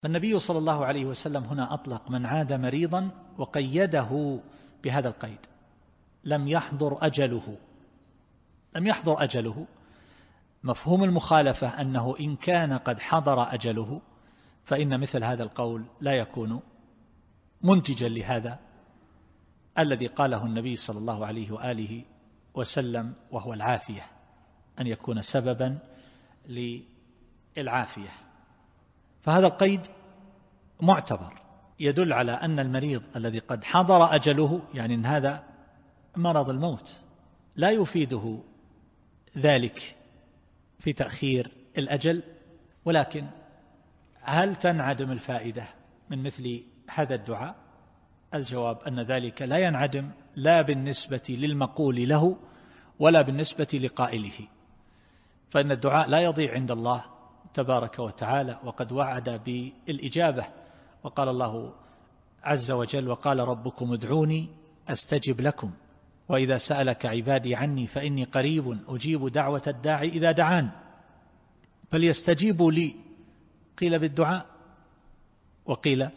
النبي صلى الله عليه وسلم هنا أطلق من عاد مريضا وقيده بهذا القيد: لم يحضر أجله. لم يحضر أجله، مفهوم المخالفة أنه إن كان قد حضر أجله فإن مثل هذا القول لا يكون منتجا لهذا الذي قاله النبي صلى الله عليه وآله وسلم، وهو العافية، أن يكون سببا للعافية. فهذا القيد معتبر، يدل على أن المريض الذي قد حضر أجله، يعني أن هذا مرض الموت، لا يفيده ذلك في تأخير الأجل. ولكن هل تنعدم الفائدة من مثل هذا الدعاء؟ الجواب أن ذلك لا ينعدم، لا بالنسبة للمقول له ولا بالنسبة لقائله، فإن الدعاء لا يضيع عند الله تبارك وتعالى، وقد وعد بالإجابة، وقال الله عز وجل: وقال ربكم ادعوني أستجب لكم وإذا سألك عبادي عني فإني قريب أجيب دعوة الداعي إذا دعان فليستجيبوا لي. قيل بالدعاء وقيل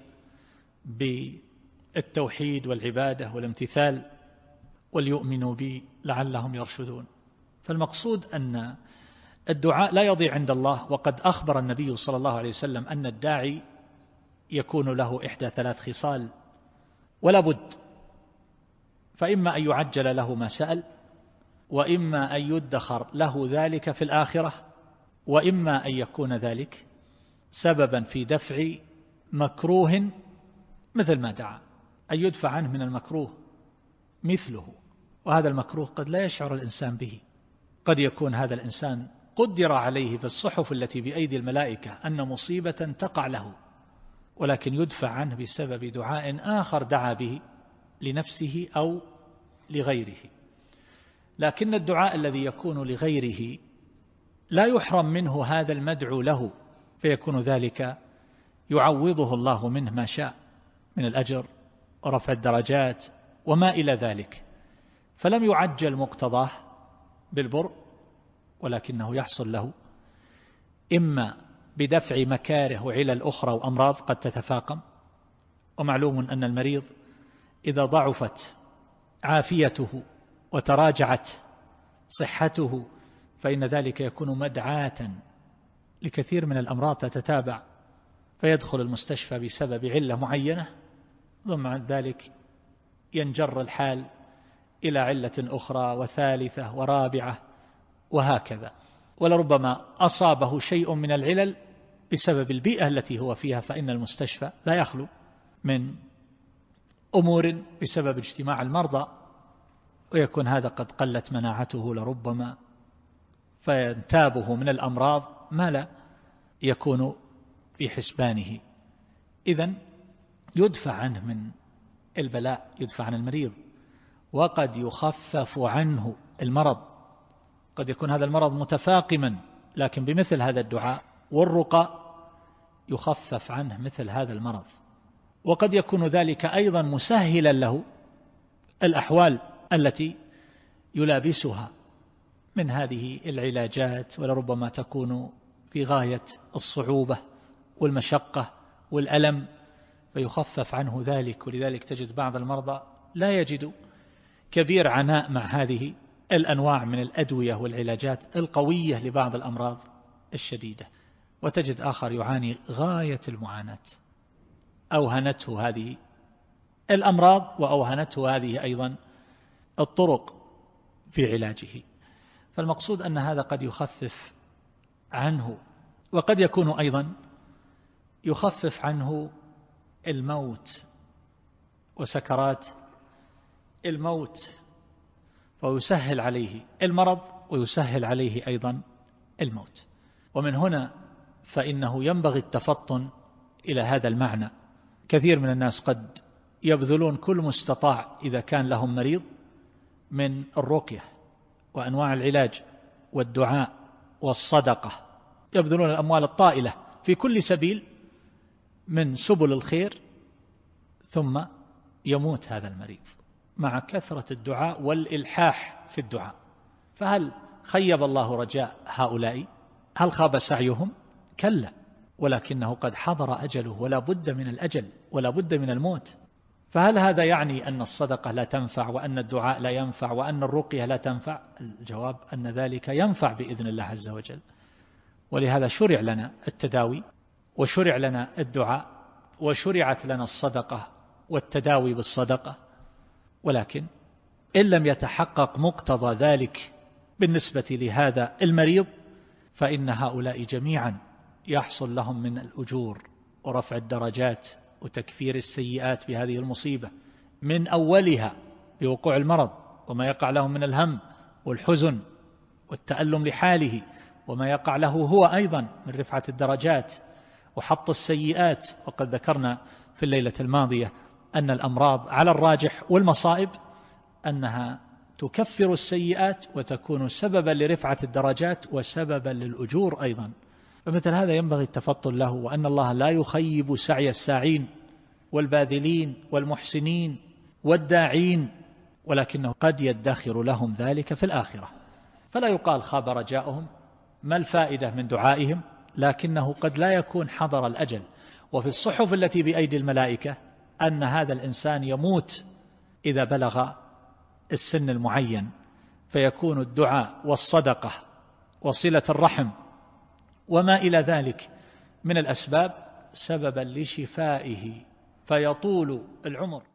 بالتوحيد والعبادة والامتثال، وليؤمنوا بي لعلهم يرشدون. فالمقصود أن الدعاء لا يضيع عند الله، وقد أخبر النبي صلى الله عليه وسلم أن الداعي يكون له إحدى ثلاث خصال ولا بد: فإما أن يعجل له ما سأل، وإما أن يدخر له ذلك في الآخرة، وإما أن يكون ذلك سببا في دفع مكروه مثل ما دعا، أن يدفع عنه من المكروه مثله. وهذا المكروه قد لا يشعر الإنسان به، قد يكون هذا الإنسان قدر عليه في الصحف التي بأيدي الملائكة أن مصيبة تقع له، ولكن يدفع عنه بسبب دعاء آخر دعا به لنفسه أو لغيره. لكن الدعاء الذي يكون لغيره لا يحرم منه هذا المدعو له، فيكون ذلك يعوضه الله منه ما شاء من الأجر ورفع الدرجات وما إلى ذلك، فلم يعجل مقتضاه بالبر، ولكنه يحصل له إما بدفع مكاره وعلل أخرى وأمراض قد تتفاقم. ومعلوم أن المريض إذا ضعفت عافيته وتراجعت صحته فإن ذلك يكون مدعاة لكثير من الأمراض تتتابع، فيدخل المستشفى بسبب علة معينة، ثم بعد ذلك ينجر الحال إلى علة أخرى وثالثة ورابعة وهكذا. ولربما أصابه شيء من العلل بسبب البيئة التي هو فيها، فإن المستشفى لا يخلو من أمور بسبب اجتماع المرضى، ويكون هذا قد قلت مناعته لربما، فينتابه من الأمراض ما لا يكون في حسبانه. إذن يدفع عنه من البلاء، يدفع عن المريض، وقد يخفف عنه المرض. قد يكون هذا المرض متفاقما، لكن بمثل هذا الدعاء والرقى يخفف عنه مثل هذا المرض. وقد يكون ذلك أيضا مسهلا له الأحوال التي يلابسها من هذه العلاجات، ولربما تكون في غاية الصعوبة والمشقة والألم، فيخفف عنه ذلك. ولذلك تجد بعض المرضى لا يجد كبير عناء مع هذه الأنواع من الأدوية والعلاجات القوية لبعض الأمراض الشديدة، وتجد آخر يعاني غاية المعاناة. أوهنته هذه الأمراض وأوهنته هذه أيضا الطرق في علاجه. فالمقصود أن هذا قد يخفف عنه، وقد يكون أيضا يخفف عنه الموت وسكرات الموت، ويسهل عليه المرض ويسهل عليه أيضا الموت. ومن هنا فإنه ينبغي التفطن إلى هذا المعنى. كثير من الناس قد يبذلون كل مستطاع إذا كان لهم مريض من الرقية وأنواع العلاج والدعاء والصدقة، يبذلون الأموال الطائلة في كل سبيل من سبل الخير، ثم يموت هذا المريض مع كثرة الدعاء والإلحاح في الدعاء. فهل خيب الله رجاء هؤلاء؟ هل خاب سعيهم؟ كلا، ولكنه قد حضر أجله ولا بد من الأجل ولا بد من الموت. فهل هذا يعني أن الصدقة لا تنفع وأن الدعاء لا ينفع وأن الرقية لا تنفع؟ الجواب أن ذلك ينفع بإذن الله عز وجل، ولهذا شرع لنا التداوي وشرع لنا الدعاء وشرعت لنا الصدقة والتداوي بالصدقة. ولكن إن لم يتحقق مقتضى ذلك بالنسبة لهذا المريض فإن هؤلاء جميعا يحصل لهم من الأجور ورفع الدرجات وتكفير السيئات بهذه المصيبة، من أولها بوقوع المرض وما يقع لهم من الهم والحزن والتألم لحاله، وما يقع له هو أيضا من رفعة الدرجات وحط السيئات. وقد ذكرنا في الليلة الماضية أن الأمراض على الراجح والمصائب أنها تكفر السيئات وتكون سببا لرفعة الدرجات وسببا للأجور أيضا. فمثل هذا ينبغي التفطن له، وأن الله لا يخيب سعي الساعين والباذلين والمحسنين والداعين، ولكنه قد يدخر لهم ذلك في الآخرة. فلا يقال خاب رجاؤهم، ما الفائدة من دعائهم، لكنه قد لا يكون حضر الأجل. وفي الصحف التي بأيدي الملائكة أن هذا الإنسان يموت إذا بلغ السن المعين، فيكون الدعاء والصدقة وصلة الرحم وما إلى ذلك من الأسباب سببا لشفائه فيطول العمر.